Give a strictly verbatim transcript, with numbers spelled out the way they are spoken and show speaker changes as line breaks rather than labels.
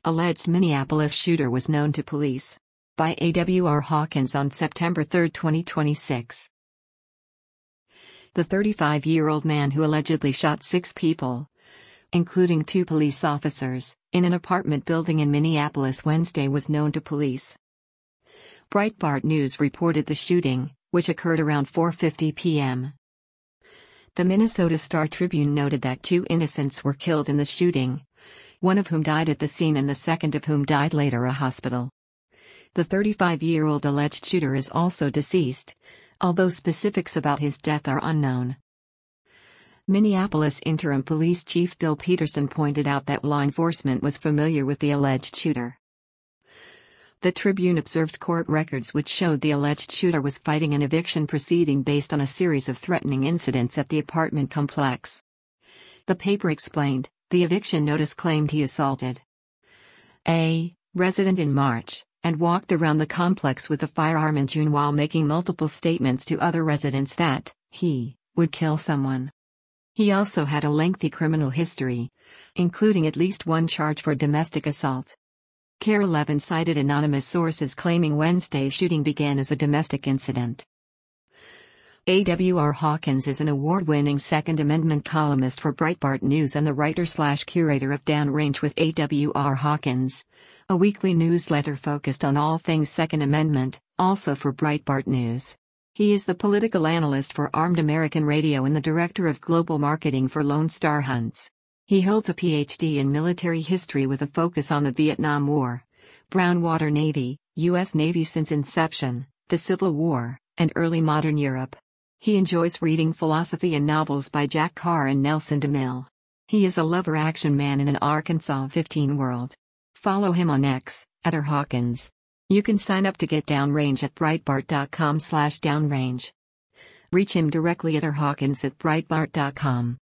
Alleged Minneapolis shooter was known to police. By A W R Hawkins on September third, twenty twenty-six. The thirty-five-year-old man who allegedly shot six people, including two police officers, in an apartment building in Minneapolis Wednesday was known to police. Breitbart News reported the shooting, which occurred around four fifty p m The Minnesota Star-Tribune noted that two innocents were killed in the shooting, one of whom died at the scene and the second of whom died later at a hospital. The thirty-five-year-old alleged shooter is also deceased, although specifics about his death are unknown. Minneapolis Interim Police Chief Bill Peterson pointed out that law enforcement was familiar with the alleged shooter. The Tribune observed court records which showed the alleged shooter was fighting an eviction proceeding based on a series of threatening incidents at the apartment complex. The paper explained, the eviction notice claimed he assaulted a resident in March, and walked around the complex with a firearm in June while making multiple statements to other residents that he would kill someone. He also had a lengthy criminal history, including at least one charge for domestic assault. KARE eleven cited anonymous sources claiming Wednesday's shooting began as a domestic incident. A W R Hawkins is an award-winning Second Amendment columnist for Breitbart News and the writer-slash-curator of Downrange with A W R Hawkins, a weekly newsletter focused on all things Second Amendment, also for Breitbart News. He is the political analyst for Armed American Radio and the director of global marketing for Lone Star Hunts. He holds a P H D in military history with a focus on the Vietnam War, Brown Water Navy, U S Navy since inception, the Civil War, and early modern Europe. He enjoys reading philosophy and novels by Jack Carr and Nelson DeMille. He is a lover action man in an Arkansas fifteen world. Follow him on X, at R Hawkins. You can sign up to get Downrange at breitbart dot com slash downrange. Reach him directly at R Hawkins at breitbart dot com.